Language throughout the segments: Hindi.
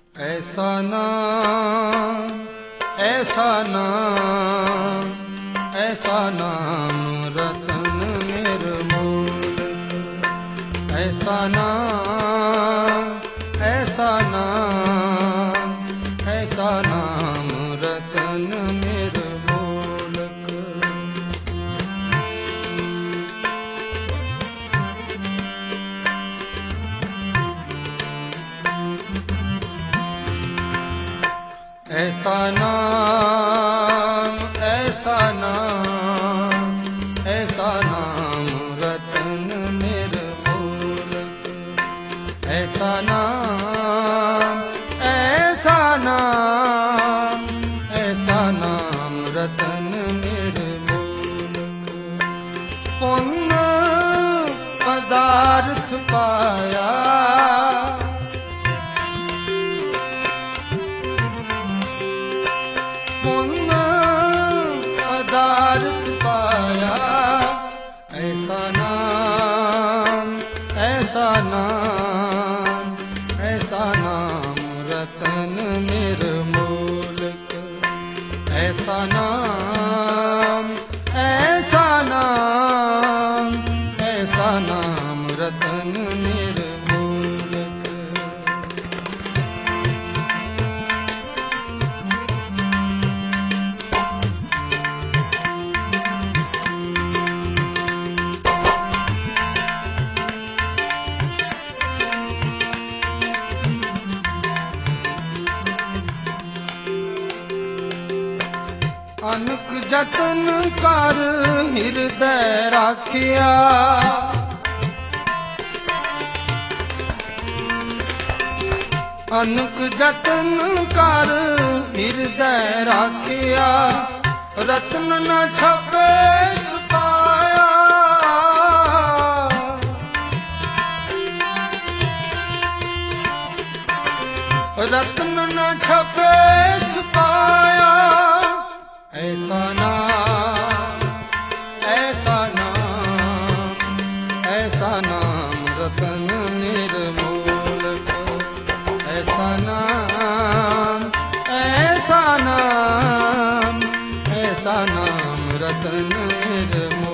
ऐसा नाम, ऐसा नाम, ऐसा नाम रतन निर्मूल। ऐसा नाम, ऐसा नाम, ऐसा नाम रतन निर्मूल। ऐसा नाम, ऐसा नाम, ऐसा नाम रतन निर्मूल। ऐसा नाम, ऐसा नाम, ऐसा नाम रतन निर्मूल। पुण्य पदार्थ पाया, पुण्य पदार्थ पाया। ऐसा नाम, ऐसा नाम, ऐसा नाम रतन निर्मूल। ऐसा नाम, ऐसा नाम, ऐसा नाम रतन निर्मूल। अनक जतन कर हृदय राखिया, अनक जतन कर हृदय राखिया। रत्न न छपे छुपाया, रत्न न छपे छुपाया। ऐसा नाम, ऐसा नाम, ऐसा नाम रतन निर्मूल। ऐसा नाम, ऐसा नाम, ऐसा नाम रतन निर्मूल।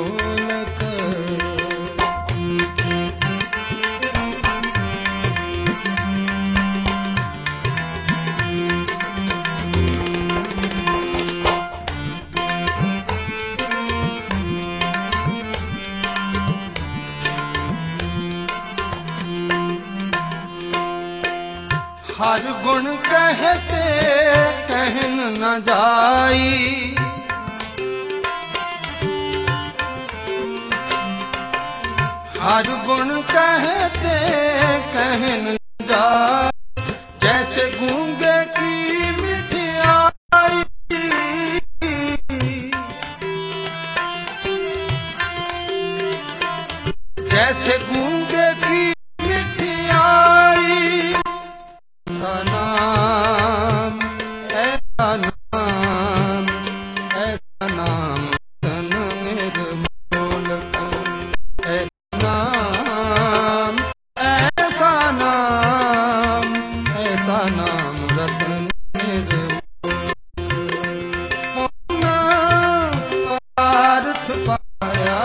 हर गुण कहते कहन न जाई, हर गुण कहते कहन न जाई। जैसे गूंगे की मिठाई, जैसे गूंगे की मिठाई। ऐसा नाम, ऐसा नाम, ऐसा नाम रतन निर्मूल। ऐसा नाम, ऐसा नाम, ऐसा नाम रतन निर्मूल। पुण्य पदार्थ पाया,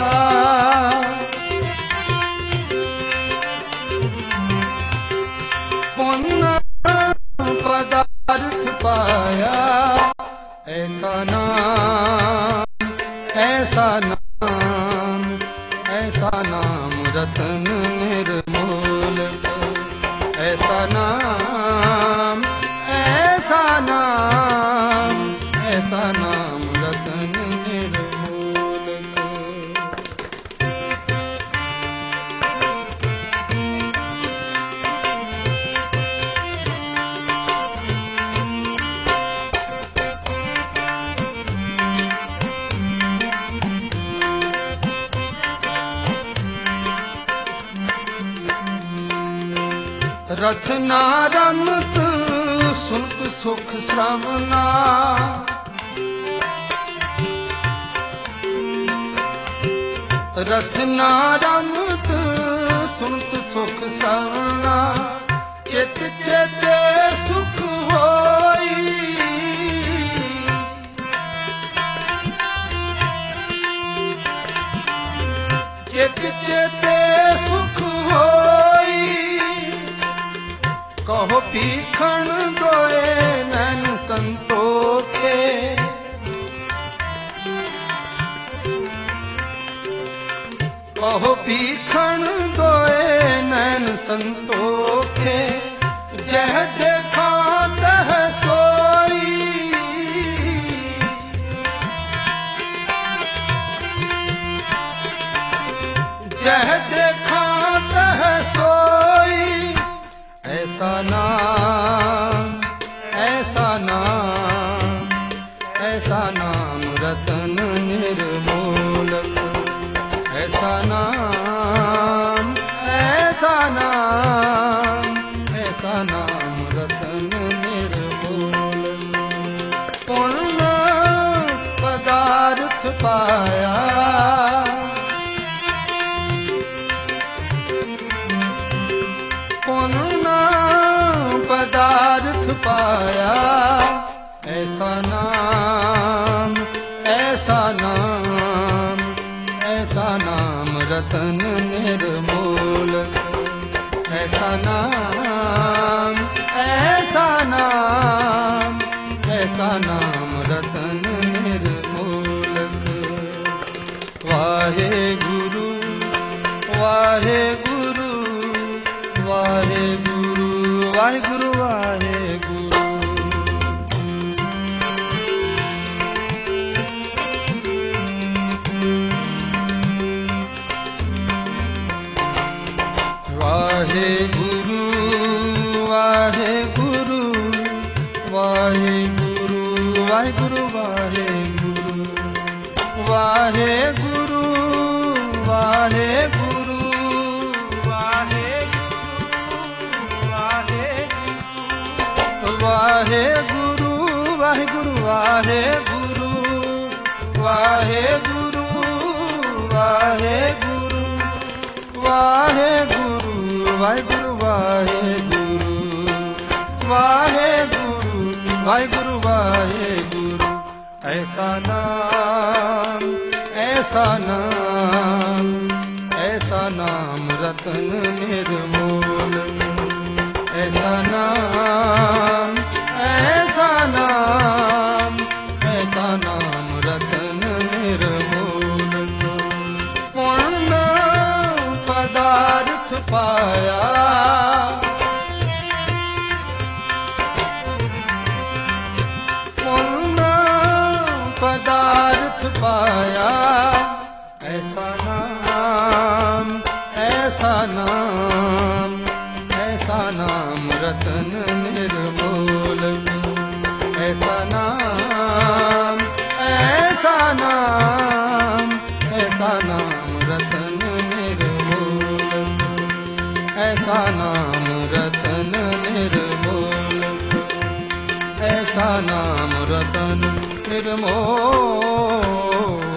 पुण्य पदार्थ पाया। ऐसा नाम, ऐसा नाम, ऐसा नाम रतन निर्मूल। ऐसा नाम, ऐसा नाम, ऐसा नाम रतन निर्मूल। रसना रमत सुनत सुख श्रवना, रसना रमत सुनत सुख श्रवना। चित चेते सुख होई, चित चेते सुख होई। कहो पीखण दोए नैन संतोखे, कहो पीखण दोए नैन संतोखे। जह देखा तह सोई, जह देखा तह सोई। ऐसा नाम, ऐसा नाम, ऐसा नाम रतन निर्मोलक। ऐसा नाम, ऐसा नाम, ऐसा नाम रतन निर्मोलक। पूर्ण पदार्थ पाया, पूर्ण पदार्थ पाया। ऐसा नाम, ऐसा नाम, ऐसा नाम रतन निर्मोलक। ऐसा नाम, ऐसा नाम, ऐसा नाम रतन निर्मोलक। वाहे गुरु, वाहे गुरु, वाहे गुरु, वाहे गुरु, वाहे गुरु। वाहे गुरु, वाहे गुरु, वाहे गुरु, वाहे गुरु, वाहे गुरु। वाहे गुरु, वाहे गुरु, वाहे गुरु, वाहे गुरु। वाहे गुरु, वाहे गुरु, वाहे गुरु, वाहे गुरु, वाहे गुरु, वाहे गुरु, वाहे गुरु, वाहे गुरु, वाहे गुरु, वाहे गुरु, वाहे गुरु। ऐसा नाम, ऐसा नाम, ऐसा नाम रतन निर्मोलक। ऐसा नाम, ऐसा नाम, ऐसा नाम रतन निर्मोलक। पूर्ण पदार्थ पाया, पूर्ण पदार्थ पाया। ऐसा नाम, ऐसा नाम, ऐसा नाम रतन निर्मोलक। ऐसा नाम, ऐसा नाम, ऐसा नाम रतन निर्मोलक। ऐसा नाम रतन निर्मोलक। ऐसा नाम रतन निर्मोलक।